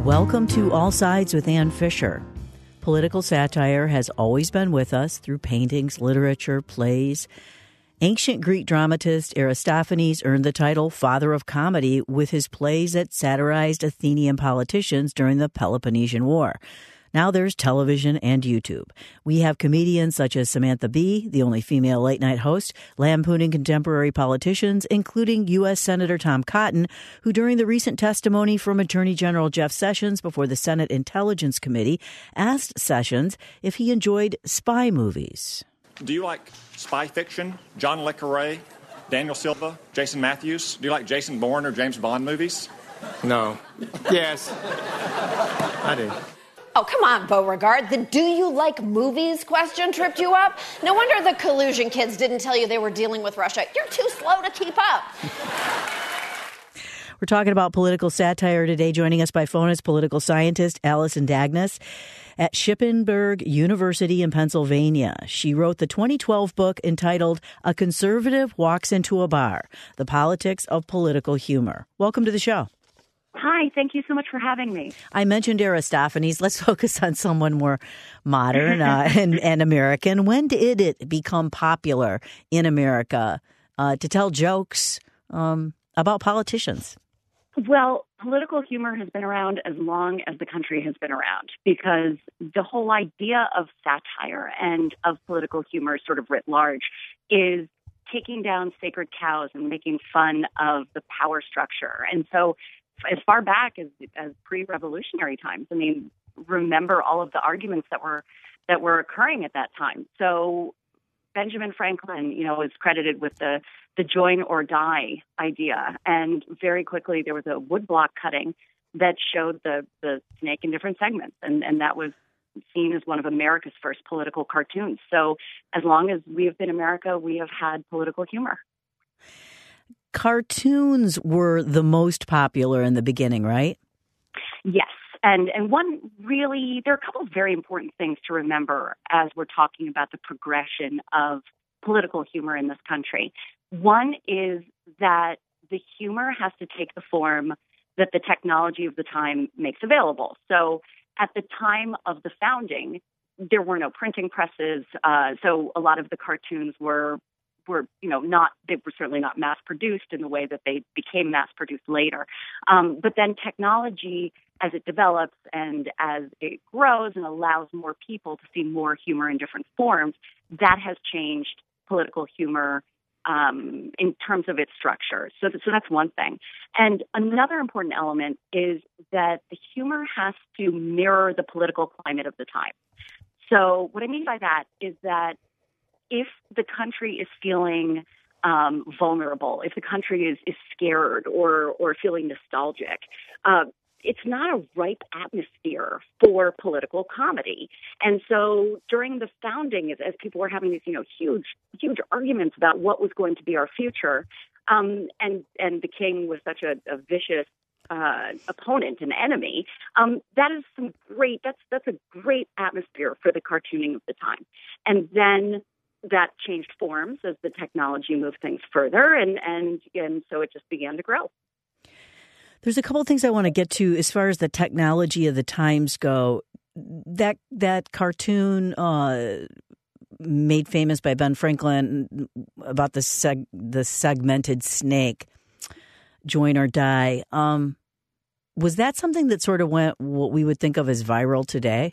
Welcome to All Sides with Ann Fisher. Political satire has always been with us through paintings, literature, plays. Ancient Greek dramatist Aristophanes earned the title Father of Comedy with his plays that satirized Athenian politicians during the Peloponnesian War. Now there's television and YouTube. We have comedians such as Samantha Bee, the only female late-night host, lampooning contemporary politicians, including U.S. Senator Tom Cotton, who during the recent testimony from Attorney General Jeff Sessions before the Senate Intelligence Committee asked Sessions if he enjoyed spy movies. Do you like spy fiction? John le Carré, Daniel Silva, Jason Matthews? Do you like Jason Bourne or James Bond movies? No. Yes. I do. Oh, come on, Beauregard. The do you like movies question tripped you up? No wonder the collusion kids didn't tell you they were dealing with Russia. You're too slow to keep up. We're talking about political satire today. Joining us by phone is political scientist Alison Dagnes at Shippensburg University in Pennsylvania. She wrote the 2012 book entitled A Conservative Walks into a Bar, The Politics of Political Humor. Welcome to the show. Hi, thank you so much for having me. I mentioned Aristophanes. Let's focus on someone more modern and American. When did it become popular in America to tell jokes about politicians? Well, political humor has been around as long as the country has been around, because the whole idea of satire and of political humor sort of writ large is taking down sacred cows and making fun of the power structure. And so as far back as pre-revolutionary times, I mean, remember all of the arguments that were occurring at that time. So Benjamin Franklin, is credited with the join or die idea. And very quickly there was a woodblock cutting that showed the snake in different segments. And that was seen as one of America's first political cartoons. So as long as we have been America, we have had political humor. Cartoons were the most popular in the beginning, right? Yes. And one really, there are a couple of very important things to remember as we're talking about the progression of political humor in this country. One is that the humor has to take the form that the technology of the time makes available. So at the time of the founding, there were no printing presses. So a lot of the cartoons were certainly not mass produced in the way that they became mass produced later. But then technology, as it develops and as it grows and allows more people to see more humor in different forms, that has changed political humor in terms of its structure. So that's one thing. And another important element is that the humor has to mirror the political climate of the time. So what I mean by that is that if the country is feeling vulnerable, if the country is scared or feeling nostalgic, it's not a ripe atmosphere for political comedy. And so during the founding, as people were having these, huge arguments about what was going to be our future, and the king was such a vicious opponent and enemy, that's a great atmosphere for the cartooning of the time. And then that changed forms as the technology moved things further, and so it just began to grow. There's a couple of things I want to get to as far as the technology of the times go. That cartoon made famous by Ben Franklin about the segmented snake, join or die. Was that something that sort of went what we would think of as viral today?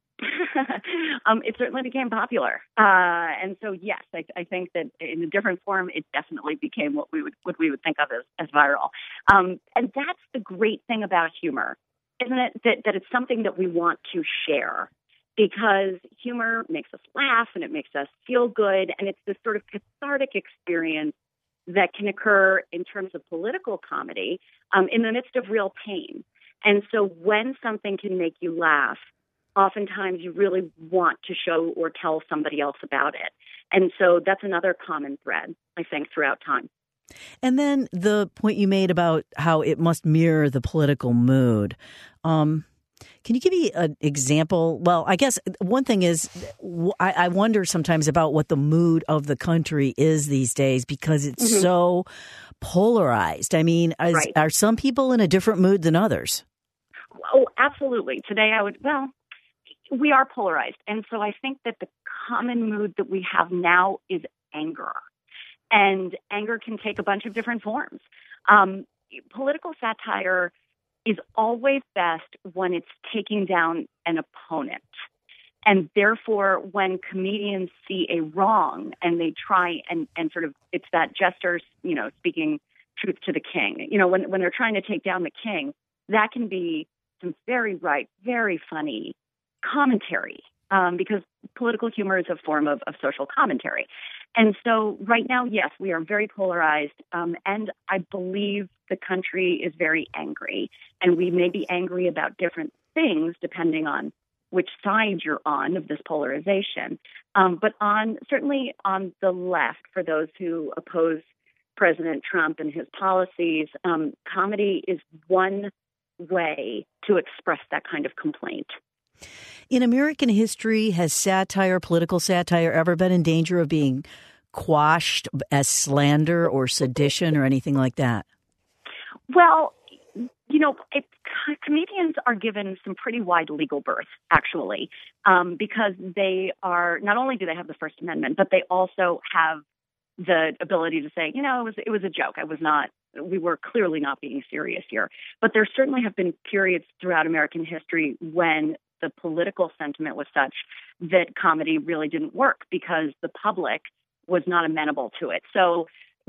It certainly became popular. And so, yes, I think that in a different form, it definitely became what we would think of as viral. And that's the great thing about humor, isn't it? That it's something that we want to share, because humor makes us laugh and it makes us feel good. And it's this sort of cathartic experience that can occur in terms of political comedy in the midst of real pain. And so when something can make you laugh, oftentimes you really want to show or tell somebody else about it. And so that's another common thread, I think, throughout time. And then the point you made about how it must mirror the political mood. Can you give me an example? Well, I guess one thing is I wonder sometimes about what the mood of the country is these days, because it's so polarized. I mean, are some people in a different mood than others? Oh, absolutely. Today we are polarized. And so I think that the common mood that we have now is anger. And anger can take a bunch of different forms. Political satire is always best when it's taking down an opponent. And therefore, when comedians see a wrong and they try and sort of, it's that jester, speaking truth to the king. When they're trying to take down the king, that can be some very very funny commentary, because political humor is a form of social commentary. And so right now, yes, we are very polarized, and I believe the country is very angry, and we may be angry about different things depending on which side you're on of this polarization. But certainly on the left, for those who oppose President Trump and his policies, comedy is one way to express that kind of complaint. In American history, has political satire, ever been in danger of being quashed as slander or sedition or anything like that? Well, comedians are given some pretty wide legal berth, actually, because they are, not only do they have the First Amendment, but they also have the ability to say, it was a joke. We were clearly not being serious here. But there certainly have been periods throughout American history when the political sentiment was such that comedy really didn't work because the public was not amenable to it. So,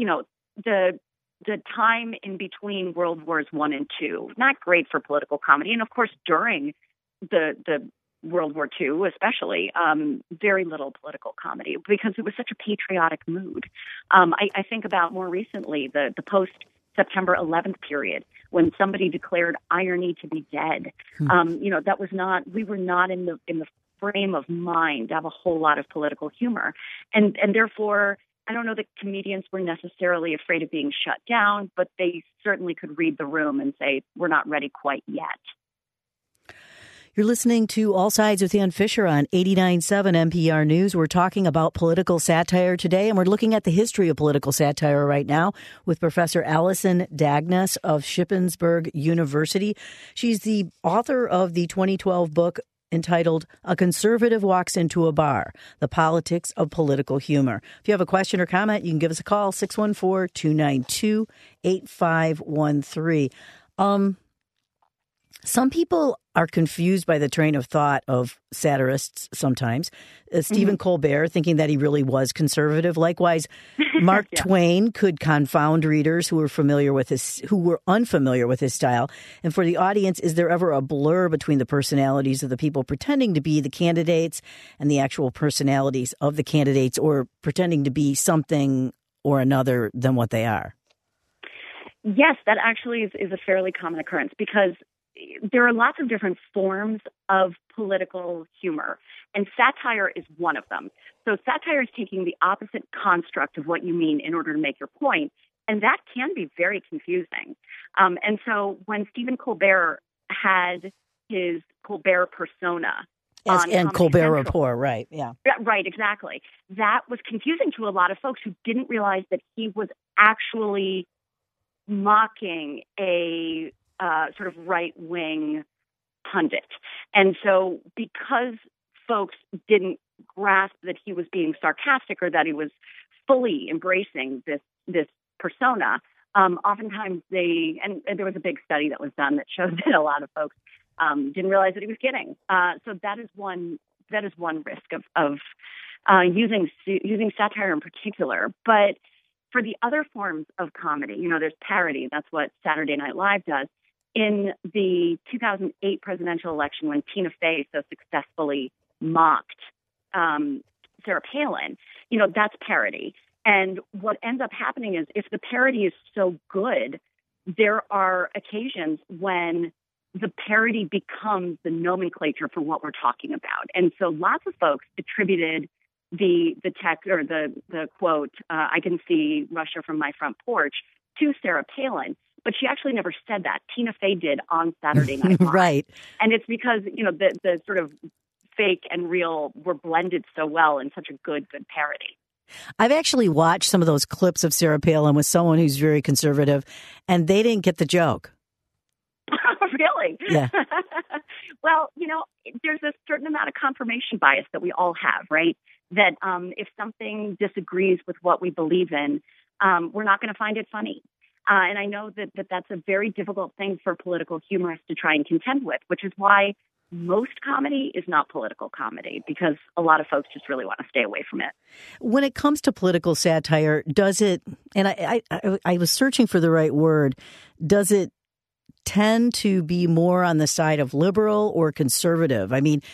the time in between World Wars I and II, not great for political comedy. And of course, during the World War II, especially, very little political comedy because it was such a patriotic mood. I think about more recently the post-September 11th period when somebody declared irony to be dead. That was not, we were not in the frame of mind to have a whole lot of political humor. And therefore, I don't know that comedians were necessarily afraid of being shut down, but they certainly could read the room and say, we're not ready quite yet. You're listening to All Sides with Ann Fisher on 89.7 NPR News. We're talking about political satire today, and we're looking at the history of political satire right now with Professor Allison Dagnes of Shippensburg University. She's the author of the 2012 book entitled A Conservative Walks into a Bar, The Politics of Political Humor. If you have a question or comment, you can give us a call, 614-292-8513. Some people are confused by the train of thought of satirists sometimes. Stephen Colbert, thinking that he really was conservative. Likewise, Mark Twain could confound readers who were unfamiliar with his style. And for the audience, is there ever a blur between the personalities of the people pretending to be the candidates and the actual personalities of the candidates, or pretending to be something or another than what they are? Yes, that actually is a fairly common occurrence because there are lots of different forms of political humor, and satire is one of them. So satire is taking the opposite construct of what you mean in order to make your point, and that can be very confusing. And so when Stephen Colbert had his Colbert persona and Colbert Report, right, yeah. Right, exactly. That was confusing to a lot of folks who didn't realize that he was actually mocking a sort of right-wing pundit. And so because folks didn't grasp that he was being sarcastic or that he was fully embracing this persona, oftentimes and there was a big study that was done that showed that a lot of folks didn't realize that he was kidding. So that is one risk of using satire in particular. But for the other forms of comedy, there's parody. That's what Saturday Night Live does. In the 2008 presidential election, when Tina Fey so successfully mocked Sarah Palin, that's parody. And what ends up happening is if the parody is so good, there are occasions when the parody becomes the nomenclature for what we're talking about. And so lots of folks attributed the text or the quote, I can see Russia from my front porch, to Sarah Palin. But she actually never said that. Tina Fey did on Saturday Night Live. Right. And it's because, the sort of fake and real were blended so well in such a good parody. I've actually watched some of those clips of Sarah Palin with someone who's very conservative, and they didn't get the joke. Really? Yeah. Well, there's a certain amount of confirmation bias that we all have, right? That if something disagrees with what we believe in, we're not going to find it funny. And I know that that's a very difficult thing for political humorists to try and contend with, which is why most comedy is not political comedy, because a lot of folks just really want to stay away from it. When it comes to political satire, does it, and I was searching for the right word, does it tend to be more on the side of liberal or conservative? I mean,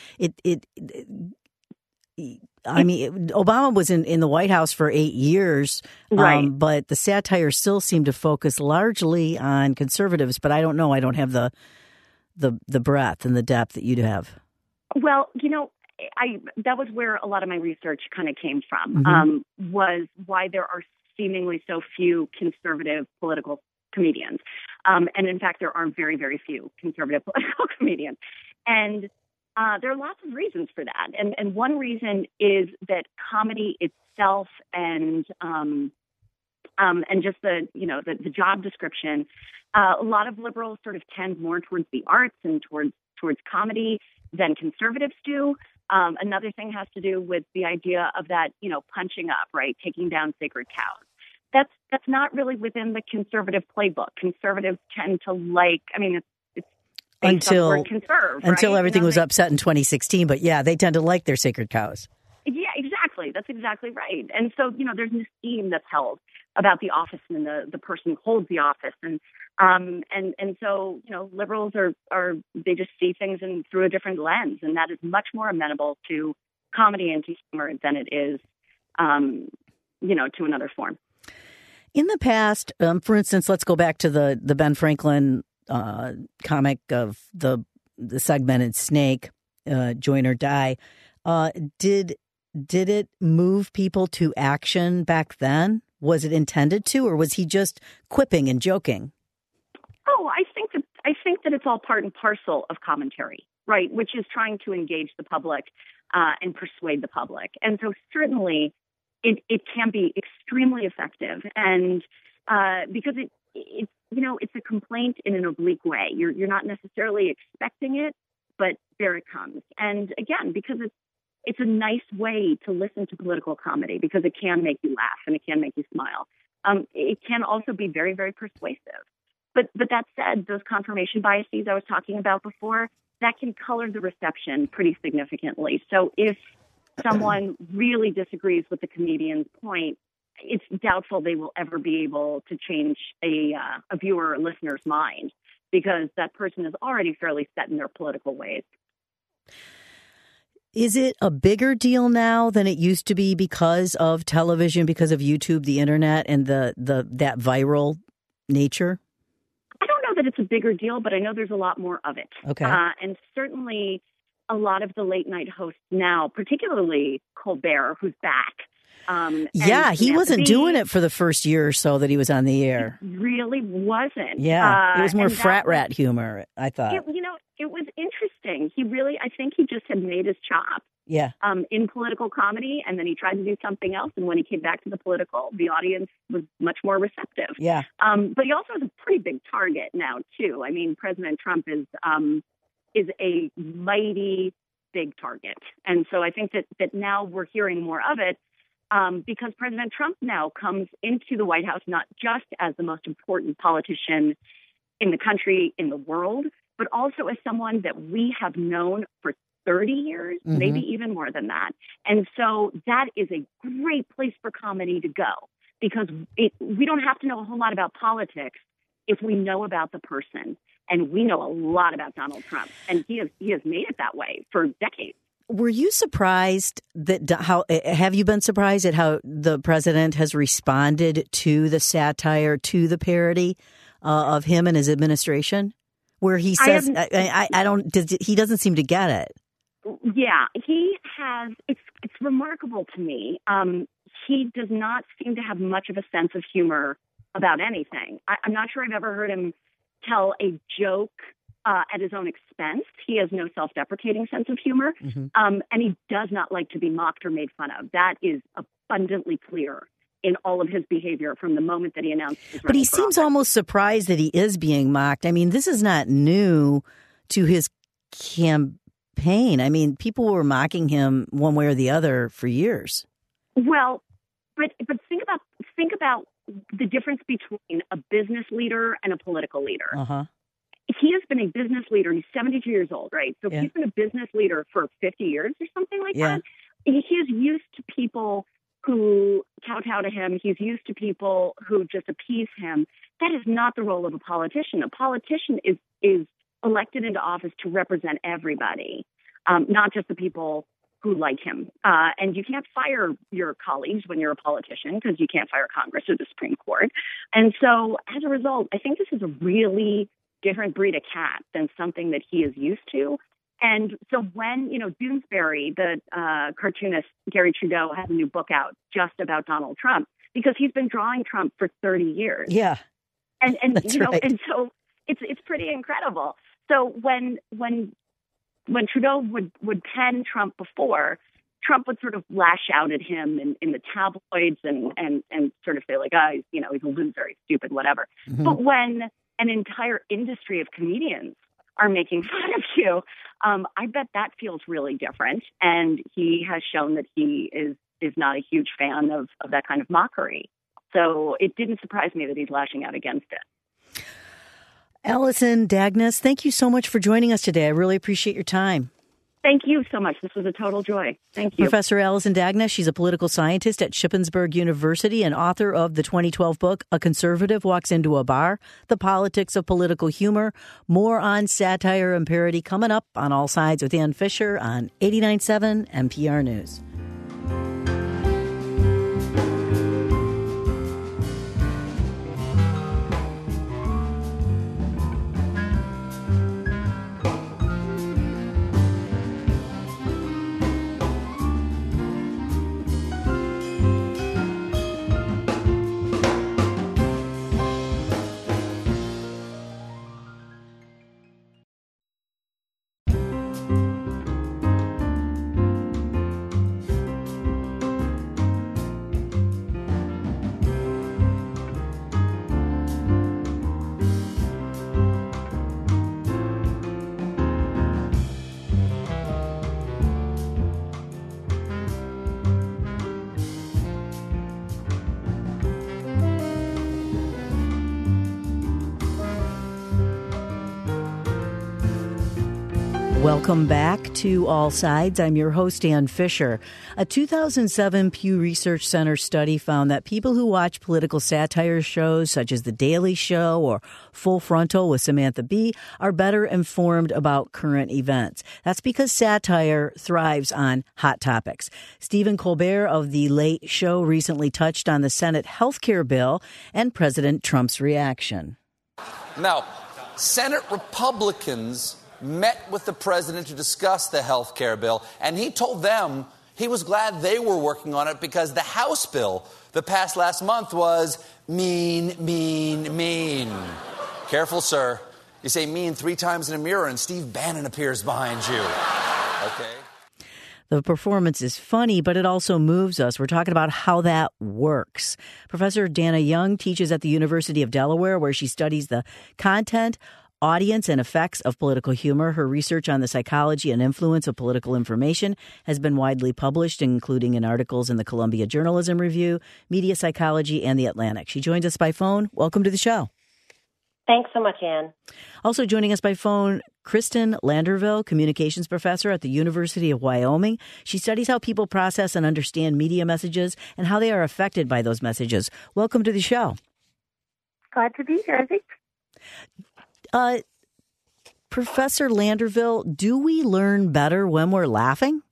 Obama was in the White House for 8 years, right. But the satire still seemed to focus largely on conservatives. But I don't know. I don't have the breadth and the depth that you'd have. Well, that was where a lot of my research kind of came from, was why there are seemingly so few conservative political comedians. And in fact, there are very, very few conservative political comedians. And there are lots of reasons for that. And one reason is that comedy itself and just the job description, a lot of liberals sort of tend more towards the arts and towards comedy than conservatives do. Another thing has to do with the idea of that, punching up, right, taking down sacred cows. That's not really within the conservative playbook. Conservatives tend to it's until word conserve, until right? everything was upset in 2016. But yeah, they tend to like their sacred cows. Yeah, exactly. That's exactly right. And so, there's an esteem that's held about the office and the person who holds the office. And so, liberals are they just see things through a different lens. And that is much more amenable to comedy and to humor than it is, to another form. In the past, for instance, let's go back to the Ben Franklin comic of the segmented snake, Join or Die. Did it move people to action back then? Was it intended to, or was he just quipping and joking? Oh, I think that it's all part and parcel of commentary, right? Which is trying to engage the public and persuade the public. And so certainly it can be extremely effective, and because it's a complaint in an oblique way. You're not necessarily expecting it, but there it comes. And again, because it's a nice way to listen to political comedy, because it can make you laugh and it can make you smile. It can also be very, very persuasive. But that said, those confirmation biases I was talking about before, that can color the reception pretty significantly. So if someone really disagrees with the comedian's point, it's doubtful they will ever be able to change a viewer or listener's mind, because that person is already fairly set in their political ways. Is it a bigger deal now than it used to be because of television, because of YouTube, the internet, and that viral nature? I don't know that it's a bigger deal, but I know there's a lot more of it. Okay. And certainly a lot of the late night hosts now, particularly Colbert, who's back. He wasn't doing it for the first year or so that he was on the air. It really wasn't. Yeah, it was more frat rat humor, I thought. It was interesting. I think he just had made his chop. Yeah. In political comedy, and then he tried to do something else. And when he came back to the political, the audience was much more receptive. Yeah. But he also is a pretty big target now, too. I mean, President Trump is a mighty big target. And so I think that now we're hearing more of it because President Trump now comes into the White House not just as the most important politician in the country, in the world, but also as someone that we have known for 30 years, maybe even more than that. And so that is a great place for comedy to go, because we don't have to know a whole lot about politics if we know about the person. And we know a lot about Donald Trump, and he has made it that way for decades. Were you surprised have you been surprised at how the president has responded to the satire, to the parody of him and his administration? Where he says, he doesn't seem to get it. Yeah, he has. It's remarkable to me. He does not seem to have much of a sense of humor about anything. I'm not sure I've ever heard him tell a joke at his own expense. He has no self-deprecating sense of humor, and he does not like to be mocked or made fun of. That is abundantly clear in all of his behavior from the moment that he announced his But he running for seems office. almost surprised that he is being mocked. I mean, this is not new to his campaign. I mean, people were mocking him one way or the other for years. Well, but think about the difference between a business leader and a political leader. Uh-huh. He has been a business leader. He's 72 years old, right? So Yeah. he's been a business leader for 50 years or something like Yeah. that. He is used to people who kowtow to him. He's used to people who just appease him. That is not the role of a politician. A politician is elected into office to represent everybody, not just the people who like him. And you can't fire your colleagues when you're a politician because you can't fire Congress or the Supreme Court. And so as a result, I think this is a really different breed of cat than something that he is used to. And so when, Doonesbury, the cartoonist Gary Trudeau, has a new book out just about Donald Trump because he's been drawing Trump for 30 years. Yeah. And That's you know, right. and so it's pretty incredible. So when Trudeau would pen Trump before, Trump would sort of lash out at him in the tabloids and sort of say like, he's a loser, he's stupid, whatever. Mm-hmm. But when an entire industry of comedians are making fun of you, I bet that feels really different. And he has shown that he is not a huge fan of that kind of mockery. So it didn't surprise me that he's lashing out against it. Allison Dagnes, thank you so much for joining us today. I really appreciate your time. Thank you so much. This was a total joy. Thank you. Professor Allison Dagnes, she's a political scientist at Shippensburg University and author of the 2012 book, A Conservative Walks Into a Bar, The Politics of Political Humor. More on satire and parody coming up on All Sides with Ann Fisher on 89.7 NPR News. Welcome back to All Sides. I'm your host, Ann Fisher. A 2007 Pew Research Center study found that people who watch political satire shows such as The Daily Show or Full Frontal with Samantha Bee are better informed about current events. That's because satire thrives on hot topics. Stephen Colbert of The Late Show recently touched on the Senate health care bill and President Trump's reaction. Now, Senate Republicans met with the president to discuss the health care bill, and he told them he was glad they were working on it because the House bill that passed last month was mean. Careful, sir. You say mean 3 times in a mirror and Steve Bannon appears behind you. Okay? The performance is funny, but it also moves us. We're talking about how that works. Professor Dana Young teaches at the University of Delaware, where she studies the content, audience, and effects of political humor. Her research on the psychology and influence of political information has been widely published, including in articles in the Columbia Journalism Review, Media Psychology, and The Atlantic. She joins us by phone. Welcome to the show. Thanks so much, Ann. Also joining us by phone, Kristen Landerville, communications professor at the University of Wyoming. She studies how people process and understand media messages and how they are affected by those messages. Welcome to the show. Glad to be here. Thanks. Professor Landerville, do we learn better when we're laughing?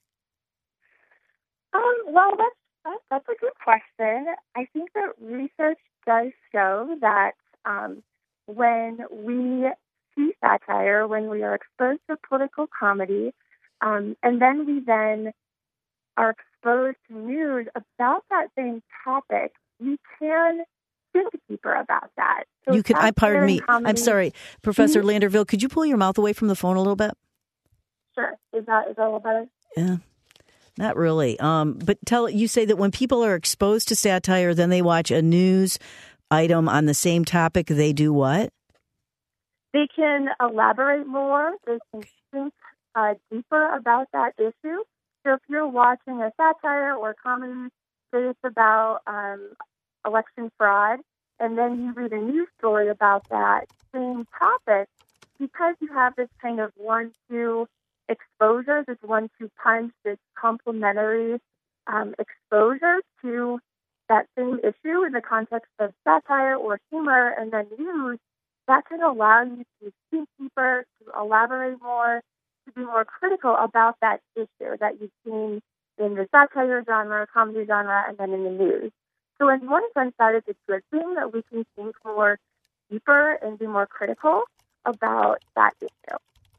Well, that's a good question. I think that research does show that when we see satire, when we are exposed to political comedy, and then we are exposed to news about that same topic, we can think deeper about that. So you could. Pardon me. comedy, I'm sorry, Professor Landerville. Could you pull your mouth away from the phone a little bit? Sure. Is that a little better? Yeah. Not really. But you say that when people are exposed to satire, then they watch a news item on the same topic. They do what? They can elaborate more. They can think deeper about that issue. So if you're watching a satire or comedy say it's about election fraud, and then you read a news story about that same topic, because you have this kind of 1-2 exposure, this 1-2 punch, this complementary exposure to that same issue in the context of satire or humor and then news, that can allow you to think deeper, to elaborate more, to be more critical about that issue that you've seen in the satire genre, comedy genre, and then in the news. So in one sense, that is a good thing, that we can think more deeper and be more critical about that issue.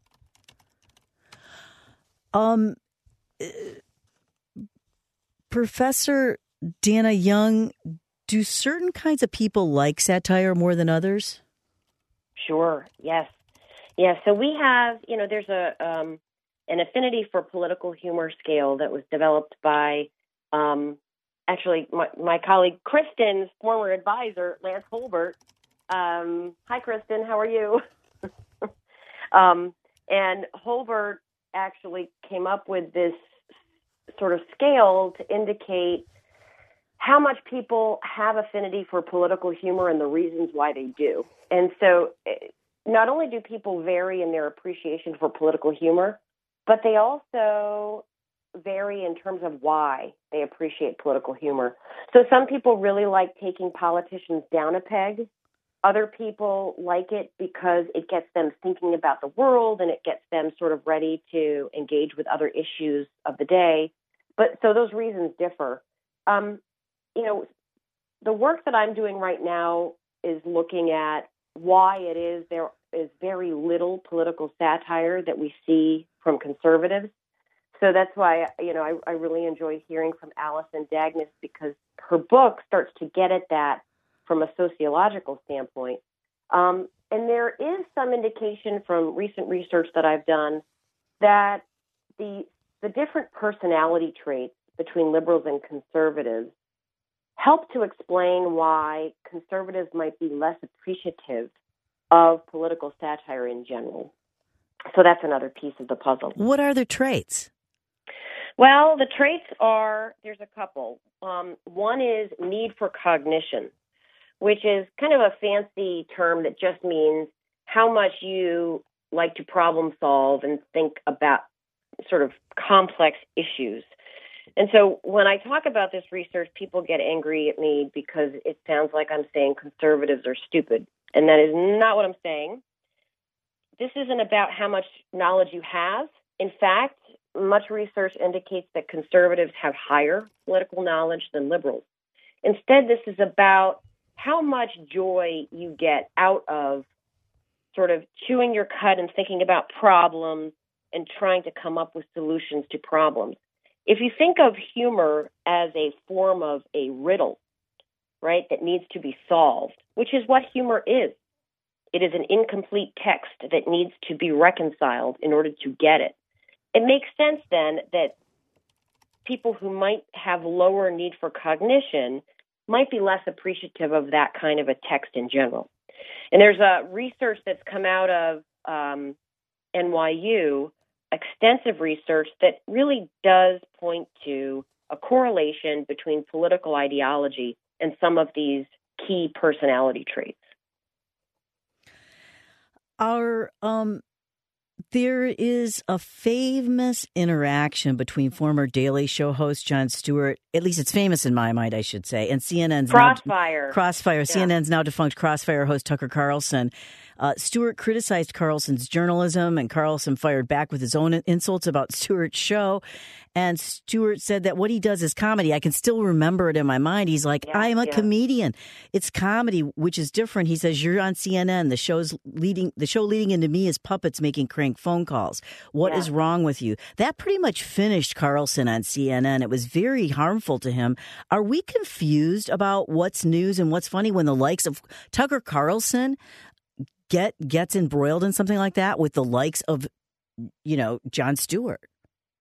Professor Dana Young, do certain kinds of people like satire more than others? Sure. Yes. Yeah. So we have, there's an affinity for political humor scale that was developed by, actually, my colleague Kristen's former advisor, Lance Holbert. Hi, Kristen. How are you? And Holbert actually came up with this sort of scale to indicate how much people have affinity for political humor and the reasons why they do. And so not only do people vary in their appreciation for political humor, but they also vary in terms of why they appreciate political humor. So some people really like taking politicians down a peg. Other people like it because it gets them thinking about the world and it gets them sort of ready to engage with other issues of the day. But so those reasons differ. The work that I'm doing right now is looking at why it is there is very little political satire that we see from conservatives. So that's why, I really enjoy hearing from Alison Dagnes, because her book starts to get at that from a sociological standpoint. And there is some indication from recent research that I've done that the different personality traits between liberals and conservatives help to explain why conservatives might be less appreciative of political satire in general. So that's another piece of the puzzle. What are the traits? Well, the traits there's a couple. One is need for cognition, which is kind of a fancy term that just means how much you like to problem solve and think about sort of complex issues. And so when I talk about this research, people get angry at me because it sounds like I'm saying conservatives are stupid. And that is not what I'm saying. This isn't about how much knowledge you have. In fact, much research indicates that conservatives have higher political knowledge than liberals. Instead, this is about how much joy you get out of sort of chewing your cud and thinking about problems and trying to come up with solutions to problems. If you think of humor as a form of a riddle, right, that needs to be solved, which is what humor is. It is an incomplete text that needs to be reconciled in order to get it. It makes sense then that people who might have lower need for cognition might be less appreciative of that kind of a text in general. And there's a research that's come out of NYU, extensive research that really does point to a correlation between political ideology and some of these key personality traits. There is a famous interaction between former Daily Show host Jon Stewart, at least it's famous in my mind, I should say, and CNN's Crossfire. Yeah. CNN's now defunct Crossfire host Tucker Carlson. Stewart criticized Carlson's journalism, and Carlson fired back with his own insults about Stewart's show. And Stewart said that what he does is comedy. I can still remember it in my mind. He's like, I'm a comedian. It's comedy, which is different. He says, you're on CNN. The show leading into me is puppets making crank phone calls. What is wrong with you? That pretty much finished Carlson on CNN. It was very harmful to him. Are we confused about what's news and what's funny when the likes of Tucker Carlson gets embroiled in something like that with the likes of, Jon Stewart?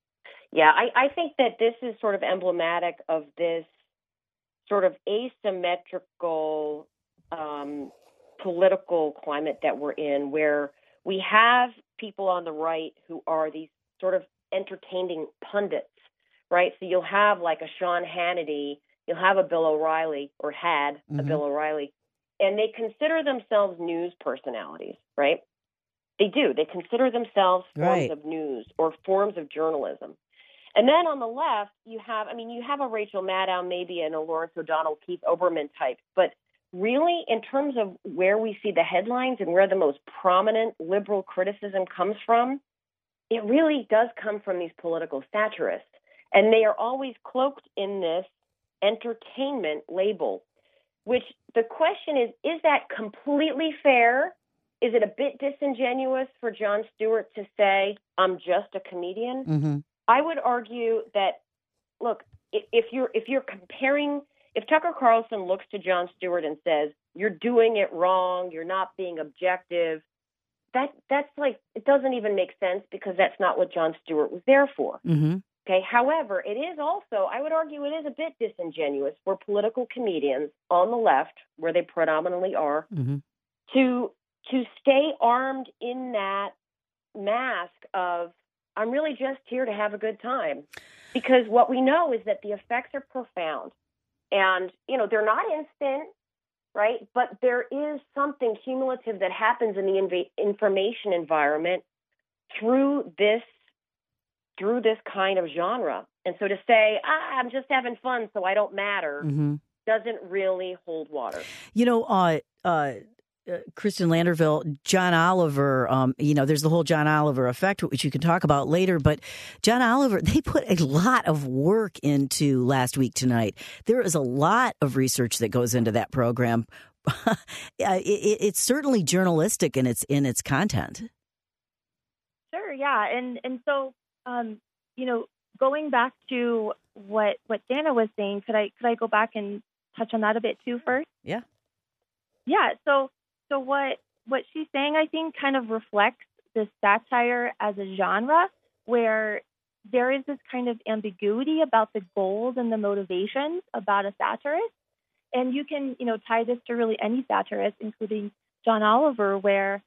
Yeah, I think that this is sort of emblematic of this sort of asymmetrical political climate that we're in, where we have people on the right who are these sort of entertaining pundits, right? So you'll have like a Sean Hannity, you'll have a Bill O'Reilly, or had a Bill O'Reilly, and they consider themselves news personalities, right? They do. They consider themselves forms of news or forms of journalism. And then on the left, you have a Rachel Maddow, maybe, and a Lawrence O'Donnell, Keith Olbermann type. But really, in terms of where we see the headlines and where the most prominent liberal criticism comes from, it really does come from these political satirists. And they are always cloaked in this entertainment label, which the question is that completely fair? Is it a bit disingenuous for Jon Stewart to say, I'm just a comedian? Mm-hmm. I would argue that, look, if you're comparing, if Tucker Carlson looks to Jon Stewart and says, you're doing it wrong, you're not being objective, that's like, it doesn't even make sense, because that's not what Jon Stewart was there for. Mm-hmm. Okay. However, it is also, I would argue it is a bit disingenuous for political comedians on the left, where they predominantly are, to stay armed in that mask of, I'm really just here to have a good time. Because what we know is that the effects are profound. And, they're not instant, right? But there is something cumulative that happens in the information environment through this kind of genre. And so to say, I'm just having fun, so I don't matter, doesn't really hold water. Kristen Landerville, John Oliver, there's the whole John Oliver effect, which you can talk about later. But John Oliver, they put a lot of work into Last Week Tonight. There is a lot of research that goes into that program. It's certainly journalistic in its content. Sure, yeah, and so going back to what Dana was saying, could I go back and touch on that a bit too first? Yeah. Yeah. So what she's saying, I think, kind of reflects this satire as a genre, where there is this kind of ambiguity about the goals and the motivations about a satirist. And you can, tie this to really any satirist, including John Oliver, where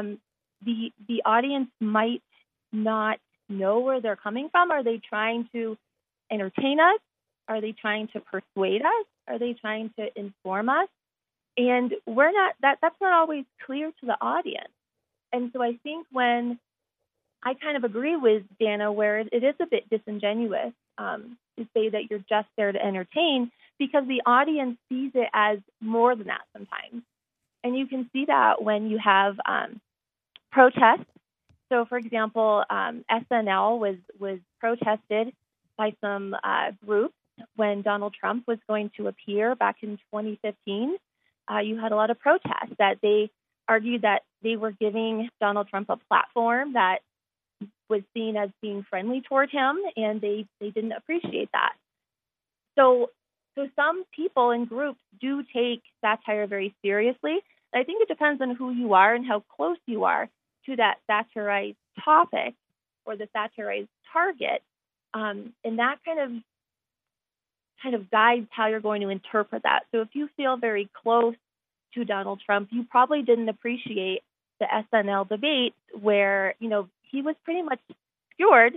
the audience might not know where they're coming from. Are they trying to entertain us? Are they trying to persuade us? Are they trying to inform us? And we're not, that's not always clear to the audience. And so I think when I kind of agree with Dana, where it is a bit disingenuous to say that you're just there to entertain, because the audience sees it as more than that sometimes. And you can see that when you have protests. So, for example, SNL was protested by some groups when Donald Trump was going to appear back in 2015. You had a lot of protests that they argued that they were giving Donald Trump a platform that was seen as being friendly toward him, and they didn't appreciate that. So some people and groups do take satire very seriously. I think it depends on who you are and how close you are to that satirized topic or the satirized target, and that kind of guides how you're going to interpret that. So if you feel very close to Donald Trump, you probably didn't appreciate the SNL debate where, he was pretty much skewered.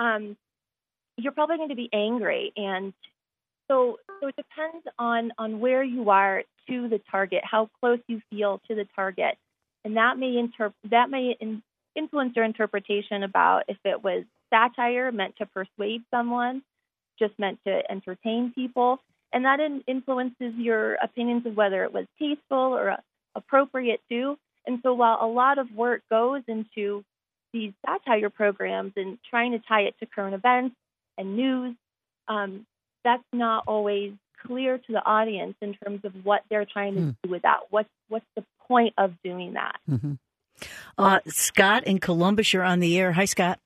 You're probably going to be angry. And so it depends on where you are to the target, how close you feel to the target. And that may influence your interpretation about if it was satire meant to persuade someone, just meant to entertain people. And that influences your opinions of whether it was tasteful or appropriate too. And so while a lot of work goes into these satire programs and trying to tie it to current events and news, that's not always clear to the audience in terms of what they're trying to do with that. What's the point of doing that? Mm-hmm. Scott in Columbus, you're on the air. Hi, Scott.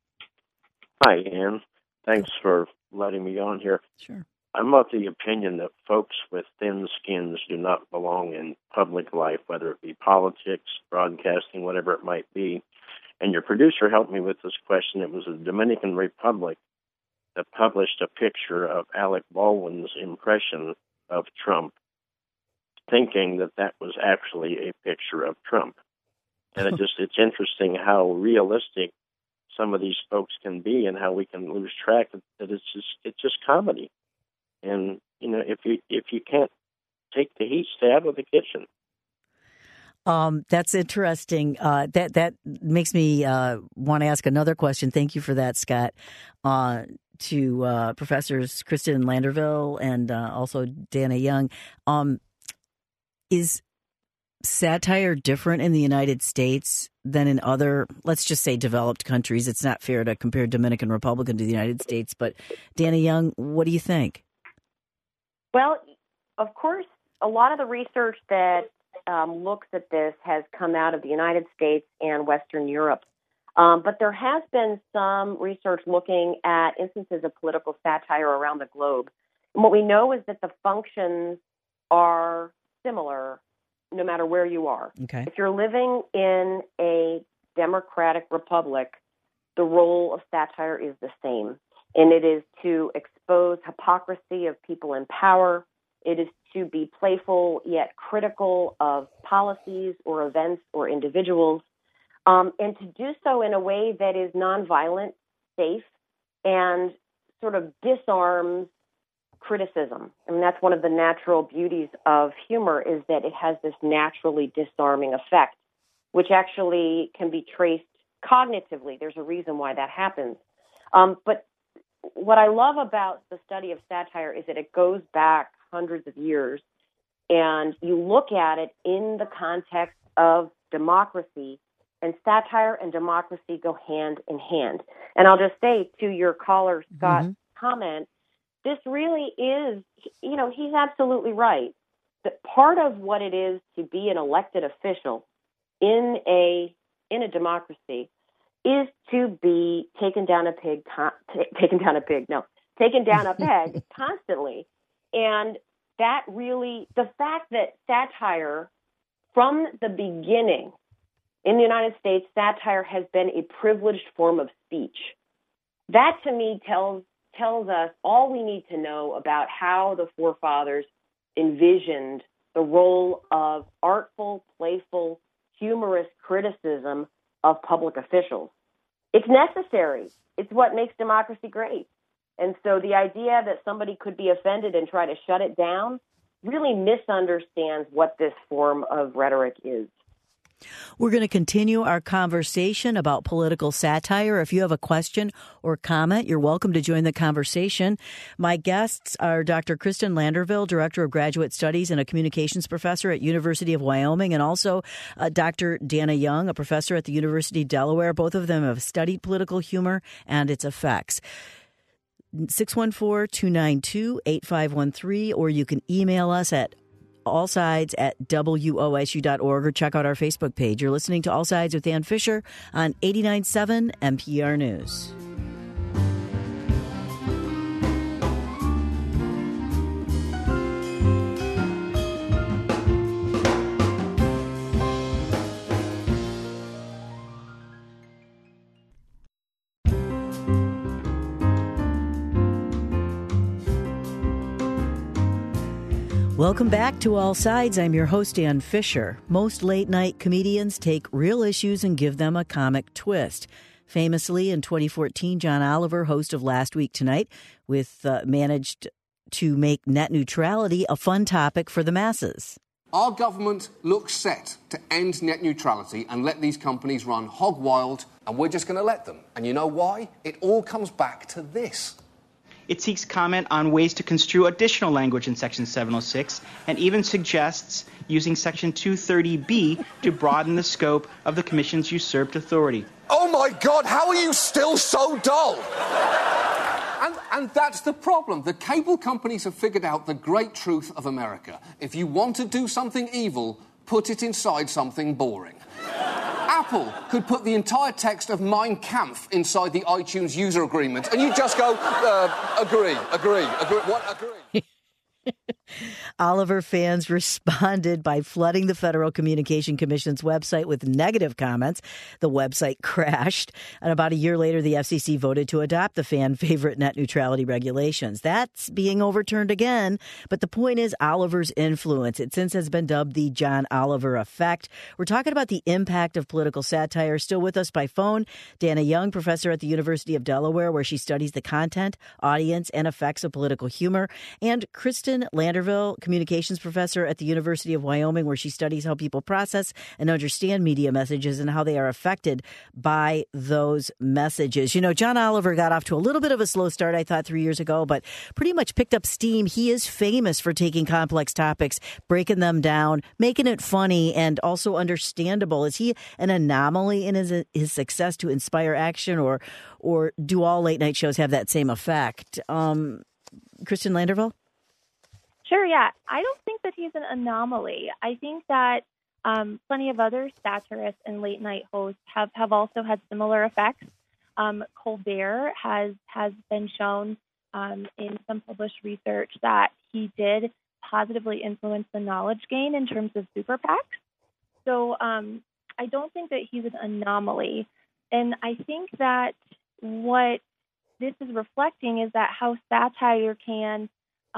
Hi, Ann. Thanks for letting me on here. Sure. I'm of the opinion that folks with thin skins do not belong in public life, whether it be politics, broadcasting, whatever it might be. And your producer helped me with this question. It was the Dominican Republic that published a picture of Alec Baldwin's impression of Trump, thinking that that was actually a picture of Trump. And it's interesting how realistic some of these folks can be and how we can lose track that it's just comedy. And, if you can't take the heat, stay out of the kitchen. That's interesting. That makes me want to ask another question. Thank you for that, Scott. To Professors Kristen Landerville and also Dana Young. Is satire different in the United States than in other, let's just say, developed countries? It's not fair to compare Dominican Republic to the United States, but Dana Young, what do you think? Well, of course, a lot of the research that looks at this has come out of the United States and Western Europe. But there has been some research looking at instances of political satire around the globe. And what we know is that the functions are similar no matter where you are. Okay. If you're living in a democratic republic, the role of satire is the same. And it is to expose hypocrisy of people in power. It is to be playful yet critical of policies or events or individuals. And to do so in a way that is nonviolent, safe, and sort of disarms criticism. I mean, that's one of the natural beauties of humor, is that it has this naturally disarming effect, which actually can be traced cognitively. There's a reason why that happens. But what I love about the study of satire is that it goes back hundreds of years, and you look at it in the context of democracy. And satire and democracy go hand in hand. And I'll just say to your caller, Scott's comment, this really is, he's absolutely right. That part of what it is to be an elected official in a democracy is to be taken down a peg constantly. And that really, the fact that satire from the beginning, in the United States, satire has been a privileged form of speech. That, to me, tells us all we need to know about how the forefathers envisioned the role of artful, playful, humorous criticism of public officials. It's necessary. It's what makes democracy great. And so the idea that somebody could be offended and try to shut it down really misunderstands what this form of rhetoric is. We're going to continue our conversation about political satire. If you have a question or comment, you're welcome to join the conversation. My guests are Dr. Kristen Landerville, Director of Graduate Studies and a Communications Professor at University of Wyoming, and also Dr. Dana Young, a professor at the University of Delaware. Both of them have studied political humor and its effects. 614-292-8513, or you can email us at allsides@wosu.org, or check out our Facebook page. You're listening to All Sides with Ann Fisher on 89.7 NPR News. Welcome back to All Sides. I'm your host, Ann Fisher. Most late-night comedians take real issues and give them a comic twist. Famously, in 2014, John Oliver, host of Last Week Tonight, managed to make net neutrality a fun topic for the masses. Our government looks set to end net neutrality and let these companies run hog wild, and we're just going to let them. And you know why? It all comes back to this. It seeks comment on ways to construe additional language in Section 706 and even suggests using Section 230B to broaden the scope of the Commission's usurped authority. Oh, my God, how are you still so dull? And that's the problem. The cable companies have figured out the great truth of America. If you want to do something evil, put it inside something boring. Apple could put the entire text of Mein Kampf inside the iTunes user agreement, and you just go, agree. What, agree? Oliver fans responded by flooding the Federal Communication Commission's website with negative comments. The website crashed, and about a year later, the FCC voted to adopt the fan favorite net neutrality regulations. That's being overturned again, but the point is Oliver's influence. It since has been dubbed the John Oliver effect. We're talking about the impact of political satire. Still with us by phone, Dana Young, professor at the University of Delaware, where she studies the content, audience, and effects of political humor, and Kristen Landerville, communications professor at the University of Wyoming, where she studies how people process and understand media messages and how they are affected by those messages. You know, John Oliver got off to a little bit of a slow start, I thought, 3 years ago, but pretty much picked up steam. He is famous for taking complex topics, breaking them down, making it funny and also understandable. Is he an anomaly in his success to inspire action, or do all late night shows have that same effect? Kristen Landerville? Sure, yeah. I don't think that he's an anomaly. I think that plenty of other satirists and late night hosts have also had similar effects. Colbert has been shown in some published research that he did positively influence the knowledge gain in terms of super PACs. So I don't think that he's an anomaly. And I think that what this is reflecting is that how satire can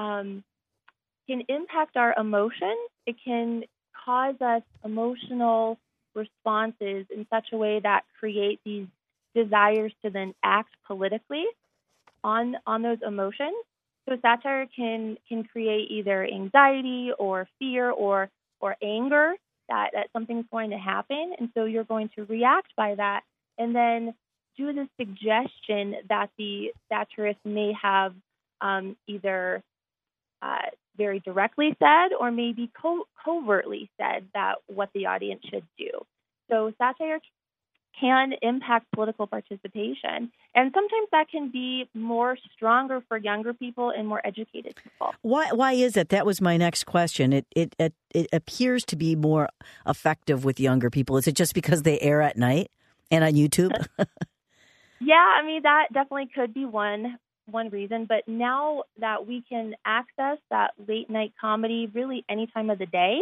impact our emotions. It can cause us emotional responses in such a way that create these desires to then act politically on those emotions. So satire can create either anxiety or fear or anger that something's going to happen, and so you're going to react by that, and then do the suggestion that the satirist may have either very directly said or maybe covertly said that what the audience should do. So satire can impact political participation, and sometimes that can be more stronger for younger people and more educated people. Why is it? That was my next question. It appears to be more effective with younger people. Is it just because they air at night and on YouTube? Yeah, I mean, that definitely could be one reason. But now that we can access that late night comedy really any time of the day,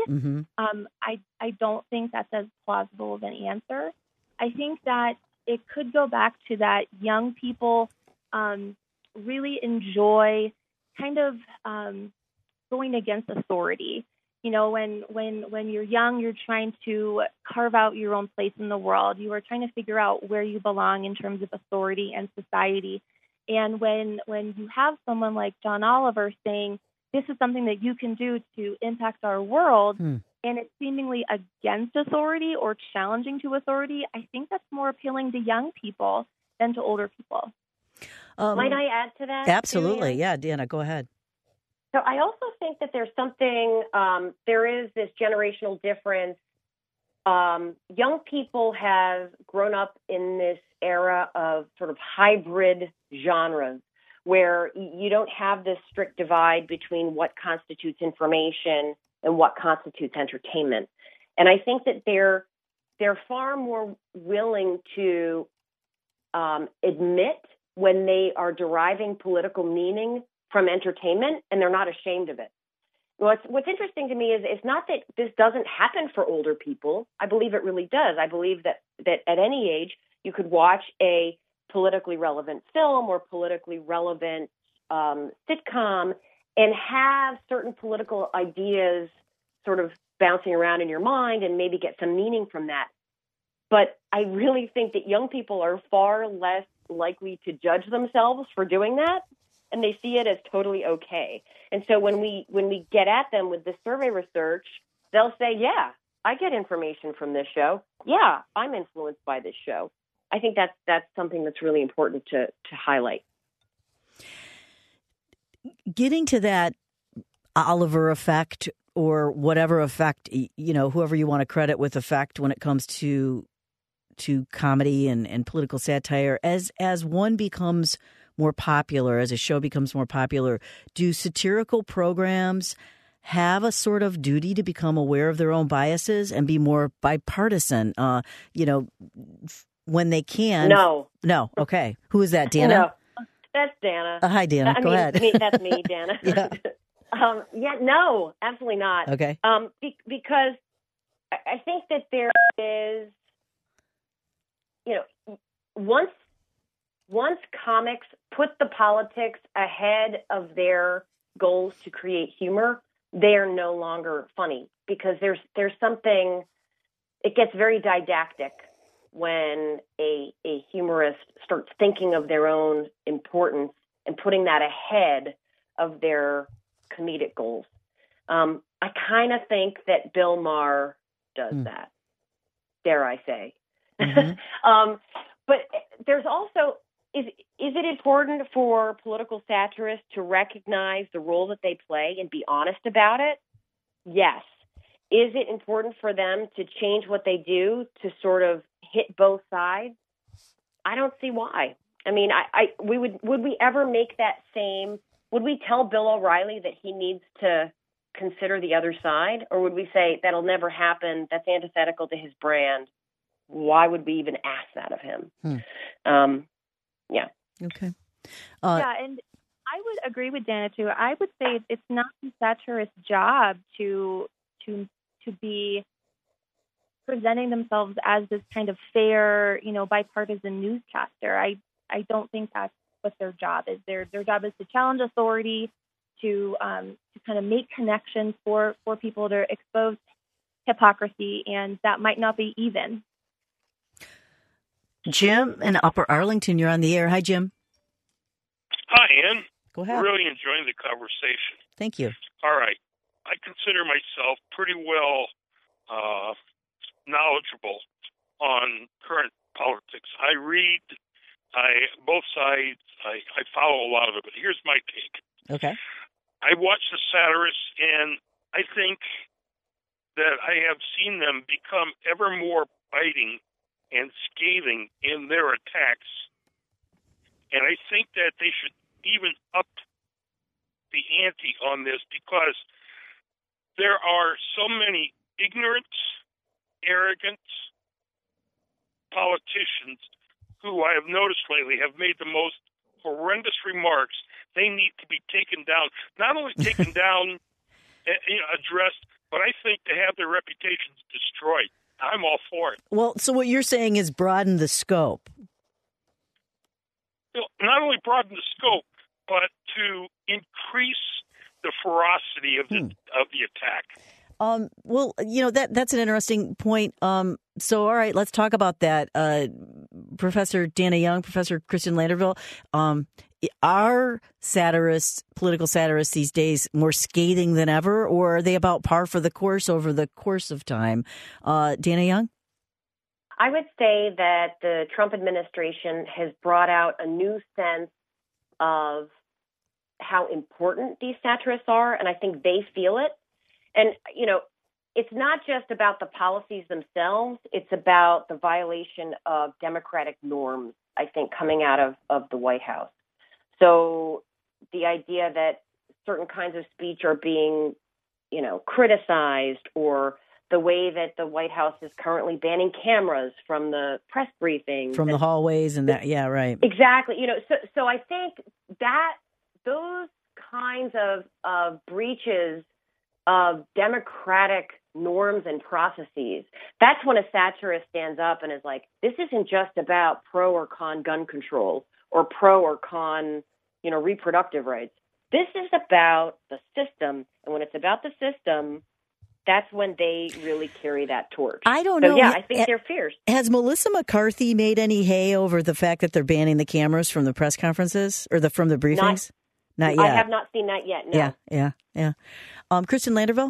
I don't think that's as plausible of an answer. I think that it could go back to that young people really enjoy kind of going against authority. You know, when you're young, you're trying to carve out your own place in the world. You are trying to figure out where you belong in terms of authority and society. And when you have someone like John Oliver saying, this is something that you can do to impact our world, and it's seemingly against authority or challenging to authority, I think that's more appealing to young people than to older people. Might I add to that? Absolutely. Julia? Yeah, Dana, go ahead. So I also think that there's something, there is this generational difference. Young people have grown up in this era of sort of hybrid genres where you don't have this strict divide between what constitutes information and what constitutes entertainment. And I think that they're far more willing to admit when they are deriving political meaning from entertainment, and they're not ashamed of it. What's interesting to me is it's not that this doesn't happen for older people. I believe it really does. I believe that at any age you could watch a politically relevant film or politically relevant sitcom and have certain political ideas sort of bouncing around in your mind and maybe get some meaning from that. But I really think that young people are far less likely to judge themselves for doing that, and they see it as totally okay. And so when we get at them with this survey research, they'll say, yeah, I get information from this show. Yeah, I'm influenced by this show. I think that's something that's really important to highlight. Getting to that Oliver effect or whatever effect, you know, whoever you want to credit with effect when it comes to comedy and political satire, as one becomes more popular, as a show becomes more popular, do satirical programs have a sort of duty to become aware of their own biases and be more bipartisan? When they can. No. Okay. Who is that, Dana? No, that's Dana. Hi, Dana. Go ahead. That's me, Dana. Yeah. No, absolutely not. Okay. Because I think that there is, once comics put the politics ahead of their goals to create humor, they are no longer funny because there's something. It gets very didactic when a humorist starts thinking of their own importance and putting that ahead of their comedic goals. I kind of think that Bill Maher does that, dare I say. Mm-hmm. But there's also, is it important for political satirists to recognize the role that they play and be honest about it? Yes. Is it important for them to change what they do to sort of hit both sides? I don't see why. I mean, would we ever make that same, would we tell Bill O'Reilly that he needs to consider the other side? Or would we say that'll never happen, that's antithetical to his brand? Why would we even ask that of him? Yeah. Okay. Yeah, and I would agree with Dana, too. I would say it's not the satirist's job to be presenting themselves as this kind of fair, bipartisan newscaster. I don't think that's what their job is. Their job is to challenge authority, to kind of make connections for people to expose hypocrisy, and that might not be even. Jim in Upper Arlington, you're on the air. Hi, Jim. Hi, Ann. Go ahead. Really enjoying the conversation. Thank you. All right. I consider myself pretty well knowledgeable on current politics. I read both sides. I follow a lot of it, but here's my take. Okay. I watch the satirists, and I think that I have seen them become ever more biting and scathing in their attacks. And I think that they should even up the ante on this because there are so many ignorant, arrogant politicians who I have noticed lately have made the most horrendous remarks. They need to be taken down, not only taken down, addressed, but I think to have their reputations destroyed. I'm all for it. Well, so what you're saying is broaden the scope. Not only broaden the scope, but to increase the ferocity of the attack. Well, that's an interesting point. So, all right, let's talk about that. Professor Dana Young, Professor Kristen Landerville, are satirists, political satirists these days, more scathing than ever, or are they about par for the course over the course of time? Dana Young? I would say that the Trump administration has brought out a new sense of how important these satirists are, and I think they feel it. And, it's not just about the policies themselves. It's about the violation of democratic norms, I think, coming out of the White House. So the idea that certain kinds of speech are being, criticized, or the way that the White House is currently banning cameras from the press briefings. From the hallways and that, yeah, right. Exactly. So I think that those kinds of breaches of democratic norms and processes, that's when a satirist stands up and is like, this isn't just about pro or con gun control or pro or con, reproductive rights. This is about the system. And when it's about the system, that's when they really carry that torch. I don't know. Yeah, I think they're fierce. Has Melissa McCarthy made any hay over the fact that they're banning the cameras from the press conferences or from the briefings? Not yet. I have not seen that yet, no. Yeah. Kristen Landerville?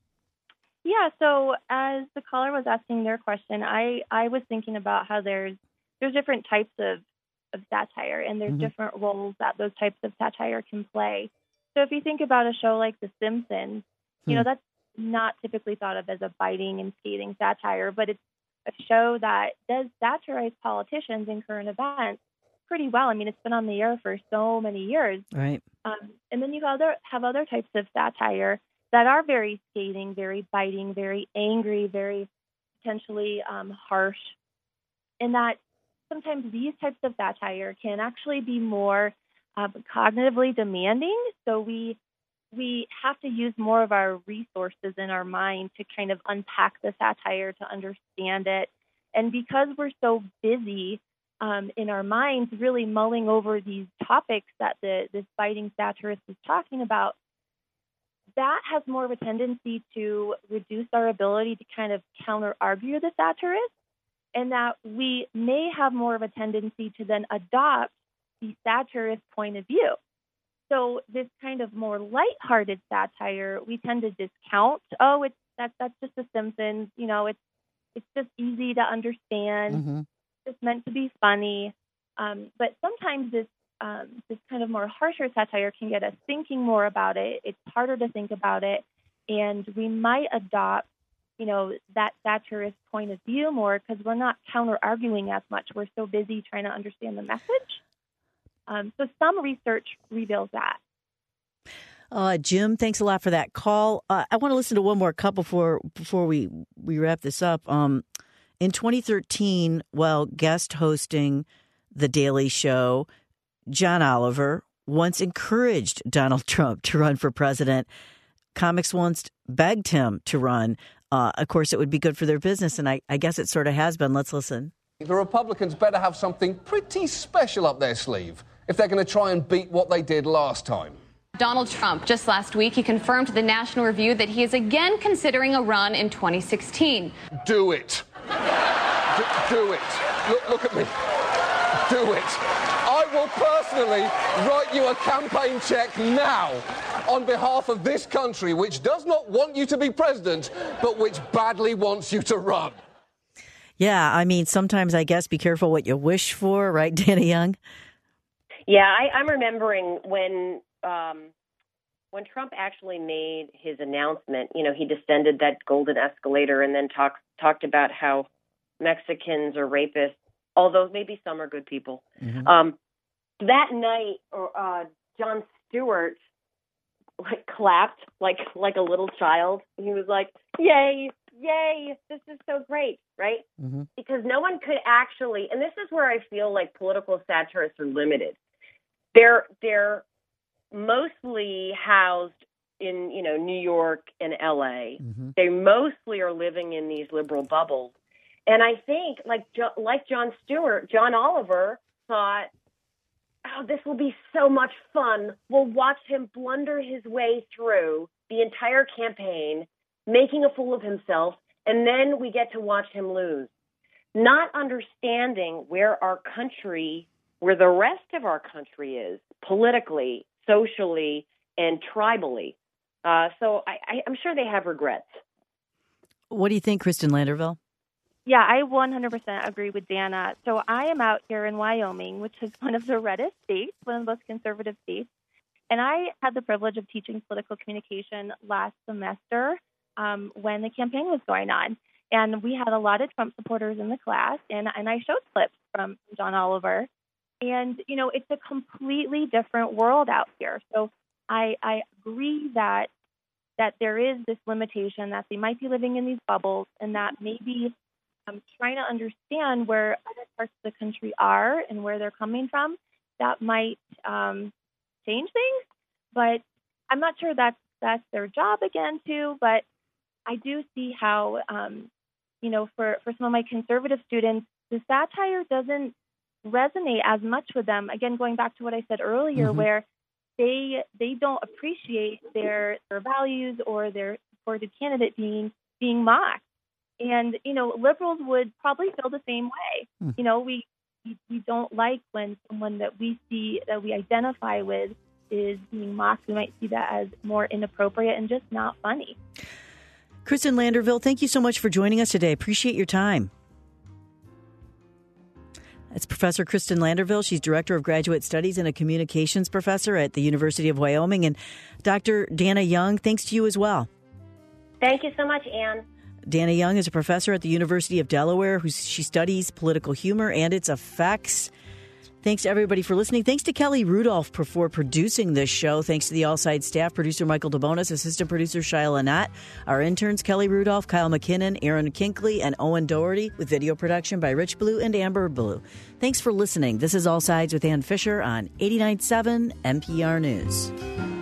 Yeah, so as the caller was asking their question, I was thinking about how there's different types of satire, and there's different roles that those types of satire can play. So if you think about a show like The Simpsons, that's not typically thought of as a biting and scathing satire, but it's a show that does satirize politicians and current events pretty well. I mean, it's been on the air for so many years. Right. And then you have other types of satire that are very scathing, very biting, very angry, very potentially harsh, and that sometimes these types of satire can actually be more cognitively demanding. So we we have to use more of our resources in our mind to kind of unpack the satire, to understand it. And because we're so busy in our minds really mulling over these topics that this biting satirist is talking about, that has more of a tendency to reduce our ability to kind of counter-argue the satirist, and that we may have more of a tendency to then adopt the satirist point of view. So this kind of more lighthearted satire, we tend to discount. Oh, that's just The Simpsons. You know, it's just easy to understand. Mm-hmm. It's meant to be funny. But sometimes this kind of more harsher satire can get us thinking more about it. It's harder to think about it, and we might adopt, that satirist point of view more because we're not counter-arguing as much. We're so busy trying to understand the message. So some research reveals that. Jim, thanks a lot for that call. I want to listen to one more cut before we wrap this up. In 2013, while guest hosting The Daily Show, John Oliver once encouraged Donald Trump to run for president. Comics once begged him to run. Of course, it would be good for their business, and I guess it sort of has been. Let's listen. The Republicans better have something pretty special up their sleeve if they're going to try and beat what they did last time. Donald Trump, just last week, he confirmed to the National Review that he is again considering a run in 2016. Do it. Do it. Look at me. Do it. I will personally write you a campaign check now on behalf of this country, which does not want you to be president, but which badly wants you to run. Yeah, I mean, sometimes I guess be careful what you wish for, right, Dana Young? Yeah, I'm remembering when Trump actually made his announcement. He descended that golden escalator and then talked about how Mexicans are rapists, although maybe some are good people. Mm-hmm. That night, Jon Stewart clapped like a little child. He was like, "Yay! Yay! This is so great!" Right? Mm-hmm. Because no one could actually, and this is where I feel like political satirists are limited. They're mostly housed in New York and L.A. Mm-hmm. They mostly are living in these liberal bubbles, and I think like Jon Stewart, John Oliver thought, "Oh, this will be so much fun. We'll watch him blunder his way through the entire campaign, making a fool of himself, and then we get to watch him lose." Not understanding where the rest of our country is politically, socially, and tribally. So I'm sure they have regrets. What do you think, Kristen Landerville? Yeah, I 100% agree with Dana. So I am out here in Wyoming, which is one of the reddest states, one of the most conservative states. And I had the privilege of teaching political communication last semester when the campaign was going on. And we had a lot of Trump supporters in the class, and I showed clips from John Oliver. And, it's a completely different world out here. So I agree that there is this limitation, that they might be living in these bubbles, and that maybe trying to understand where other parts of the country are and where they're coming from, that might change things. But I'm not sure that's their job again, too. But I do see how, for some of my conservative students, the satire doesn't resonate as much with them. Again, going back to what I said earlier, Mm-hmm. where they don't appreciate their values or their supported candidate being mocked. And, liberals would probably feel the same way. Mm. We don't like when someone that we see, that we identify with, is being mocked. We might see that as more inappropriate and just not funny. Kristen Landerville, thank you so much for joining us today. Appreciate your time. It's Professor Kristen Landerville. She's Director of Graduate Studies and a Communications Professor at the University of Wyoming. And Dr. Dana Young, thanks to you as well. Thank you so much, Ann. Dana Young is a professor at the University of Delaware. She studies political humor and its effects. Thanks to everybody for listening. Thanks to Kelly Rudolph for producing this show. Thanks to the All Sides staff, producer Michael DeBonis, assistant producer Shia Lynott, our interns Kelly Rudolph, Kyle McKinnon, Aaron Kinkley, and Owen Doherty, with video production by Rich Blue and Amber Blue. Thanks for listening. This is All Sides with Ann Fisher on 89.7 NPR News.